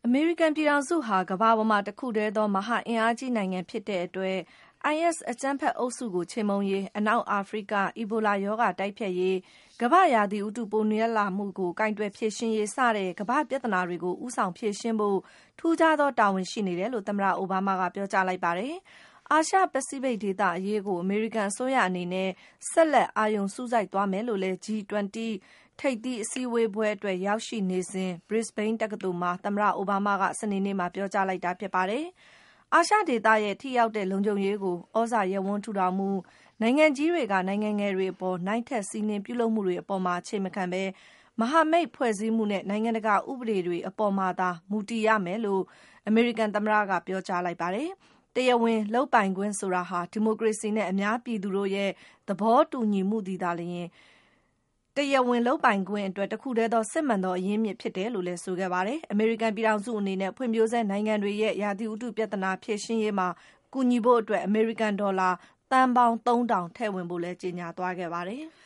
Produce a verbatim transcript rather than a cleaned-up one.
အမေရိကန်ပြည်ထောင်စုဟာကမ္ဘာပေါ်မှာတခုတည်းသောမဟာအင်အားကြီးနိုင်ငံဖြစ်တဲ့အတွက် အိုင်အက်စ် အကြမ်းဖက်အုပ်စုကိုချေမှုန်းရေး၊ အနောက်အာဖရိက အီဘိုလာရောဂါတိုက်ဖျက်ရေး၊ ကမ္ဘာ့ရာသီဥတုပိုနီးလာမှုကိုကိုင်တွယ်ဖြေရှင်းရေးစတဲ့ကမ္ဘာ့ပြဿနာတွေကိုဦးဆောင်ဖြေရှင်းဖို့ထူးခြားသောတာဝန်ရှိနေတယ်လို့သမ္မတအိုဘားမားကပြောကြားလိုက်ပါတယ်။ အာရှပစိဖိတ်ဒေသအရေးကိုအမေရိကန်အစိုးရအနေနဲ့ဆက်လက်အာရုံစူးစိုက်သွားမယ်လို့လည်း ဂျီ ၂၀ ထိပ်သီးအစည်းအဝေးပွဲအတွက်ရောက်ရှိနေစဉ် Brisbane တက္ကသိုလ်မှာသမ္မတအိုဘားမားကစနေနေ့မှာပြောကြားလိုက်တာဖြစ်ပါတယ်။ အာရှဒေသရဲ့ထိရောက်တဲ့လုံခြုံရေးကိုသြဇာရပ်ဝန်းထူထောင်မှု၊နိုင်ငံကြီးတွေကနိုင်ငံငယ်တွေအပေါ်နိုင်ထက်စီးနင်းပြုလုပ်မှုတွေအပေါ်မှာအခြေမခံဘဲမဟာမိတ်ဖွဲ့စည်းမှုနဲ့နိုင်ငံတကာဥပဒေတွေအပေါ်မှာသာမူတည်ရမယ်လို့အမေရိကန်သမ္မတကပြောကြားလိုက်ပါတယ်။ တရားဝင်လုပ်ပိုင်ခွင့်ဆိုတာဟာဒီမိုကရေစီနဲ့အများပြည်သူတို့ရဲ့သဘောတူညီမှုသည်သာလျှင်တရားဝင်လုပ်ပိုင်ခွင့်အတွက်တခုတည်းသောစစ်မှန်သောအရင်းအမြစ်ဖြစ်တယ်လို့လည်းဆိုခဲ့ပါတယ်။ အမေရိကန်ပြည်ထောင်စုအနေနဲ့ဖွံ့ဖြိုးဆဲနိုင်ငံတွေရဲ့ရာသီဥတုပြဿနာဖြေရှင်းရေးမှာကူညီဖို့အတွက်အမေရိကန်ဒေါ်လာသန်းပေါင်းသုံးထောင်ထည့်ဝင်ဖို့လည်းကြေညာသွားခဲ့ပါတယ်။